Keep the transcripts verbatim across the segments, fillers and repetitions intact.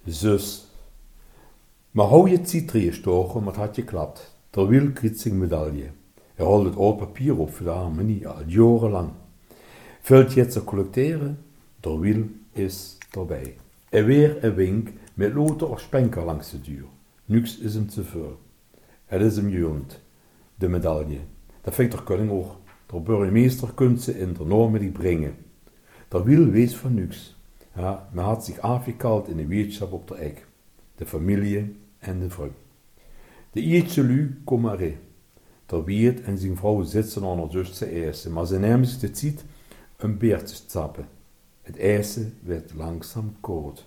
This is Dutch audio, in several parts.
Zus. Maar hou je Citrië stochen, maar het had geklapt. Terwijl kriet zijn medaille. Er houdt het oud papier op voor de harmonie, al jarenlang. Vult je het te collecteren, terwijl is erbij. En weer een wink met loten of spenker langs de duur. Niks is hem te veel. Het is hem juend, de medaille. Dat vindt er koning ook. De burgemeester kunt ze in de normen die brengen. Terwijl wees van niks. Ja, men had zich afgekald in de wetenschap op de ek. De familie en de vrouw. De eerste lu kom maar in. Der Wiert en zijn vrouw zitten aan haar zus te ijsen, maar ze nemen zich de tijd een beer te stappen. Het ijsen werd langzaam koud.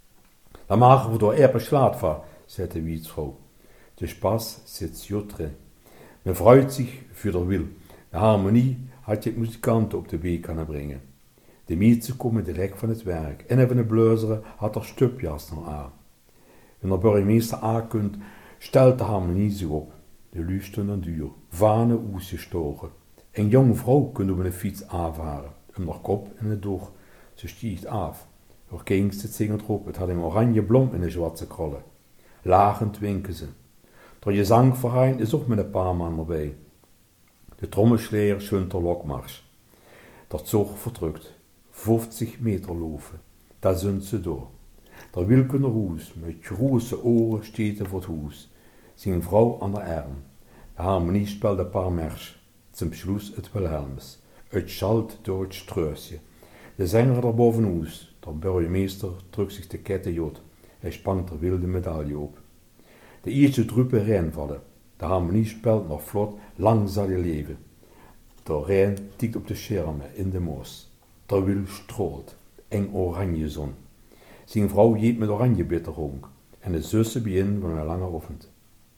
Dan maken we door erpen slaat van, zei de Wietvrouw. De spas zit jotre. Men freut zich voor de wil. De harmonie had je muzikanten op de weg kunnen brengen. De meiden komen direct van het werk en even een blazeren had er stupjas nog aan. Wanneer de burgemeester aankomt, stelt de harmonie zich op. De lusten en duur, vanen oesgestogen. Een jonge vrouw kunt op een fiets aanvaren, om haar kop en het door. Ze stiegt af. Haar kindje zingend erop, het had een oranje blom in de zwarte krullen. Lachend winken ze. Der gezangverein is ook met een paar man erbij. De trommelslager schunt de lokmars. Dat zog verdrukt. vijftig meter lopen. Daar zunt ze door. Der wilkende roes, met große oren steed voor het huis. Zijn vrouw aan de arm. De harmonie speelt een paar mers. Zum Schluss het Wilhelms. Het schalt door het struisje. De zanger er bovenuit. De burgemeester drukt zich de ketten jod. Hij spangt er wilde medaille op. De eerste druppen reinvallen. De harmonie speelt nog vlot, lang zal je leven. De rein tikt op de schermen in de moos. Terwijl strolt. Eng oranje zon. Zijn vrouw jeet met oranje bitterronk. En de zussen beginnen van een lange oefend.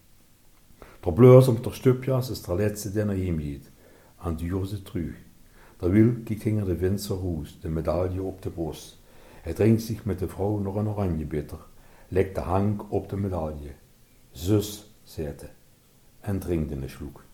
Der bleurs om ter stupjas is der laatste die naar hem gaat. En duur ze terug. Terwijl kijkt hinger de Winzer roes, de medaille op de borst. Hij drinkt zich met de vrouw nog een oranje bitter. Legt de hank op de medaille. Zus, zei hij. En drinkt in de sloek.